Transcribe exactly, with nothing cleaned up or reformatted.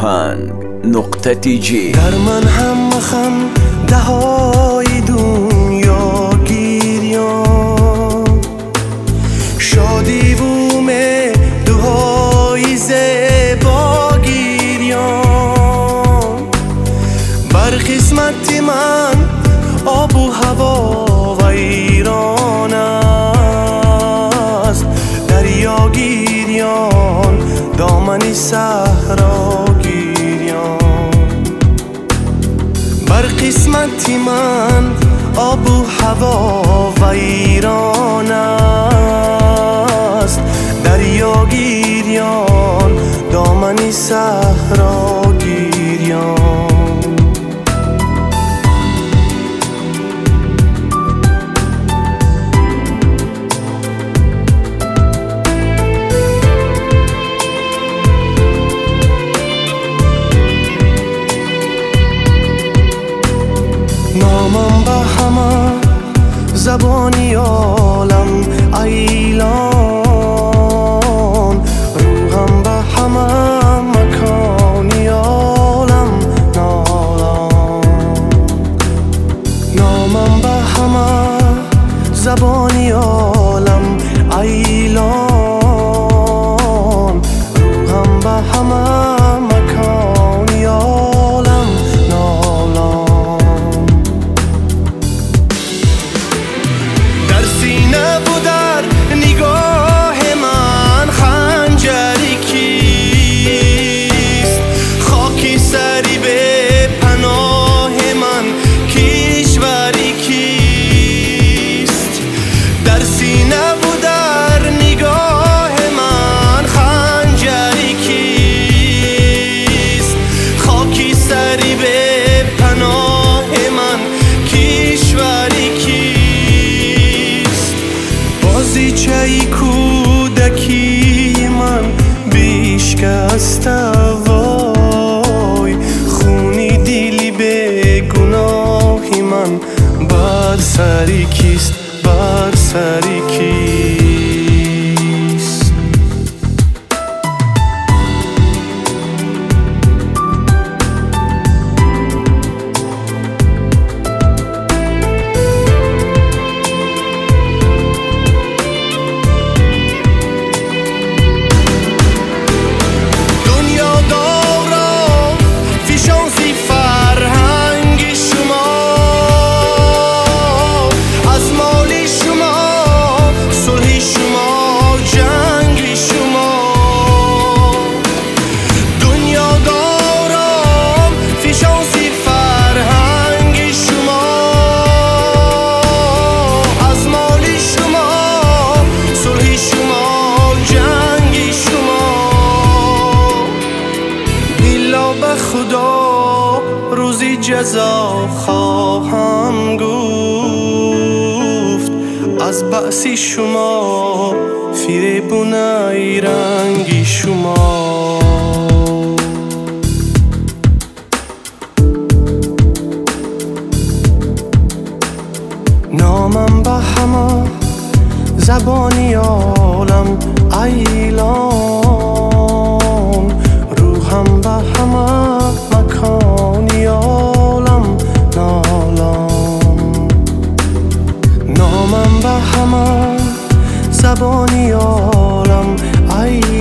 آهنگ نقطه تی جی. در من هم مخم دهای دنیا گیریان، شادی بومه دوهای زیبا گیریان. بر قسمت من آب و هوا و ایران است، دریا گیریان دامن صحرا گیریان. بر قسمت من آب و هوا و ایران است، دریا گیریان دامن صحرا گیریان. نامم به همه زبانی عالم ایلان، روحم به همه مکانی عالم نالان. نامم به همه زبانی عالم ایلان، روحم به همه مکانی عالم نالان. سینه و در نگاه من خنجری کیست؟ خاکی سری به پناه من کشوری کیست؟ در سینه و در نگاه من خنجری کیست؟ خاکی سری به پناه من کشوری کیست؟ بازیچه کودکی من بیشکسته وای، خونی دیلی به گناهی من بر سری کیست؟ بر سری کیست؟ خدا روزی جزا خواهم گفت از بأسی شما، فریبونه رنگی شما. نامم به همه زبانی عالم ایلان، روحم به همه مکانی عالم نالان. نامم به همه زبانی عالم ایلان،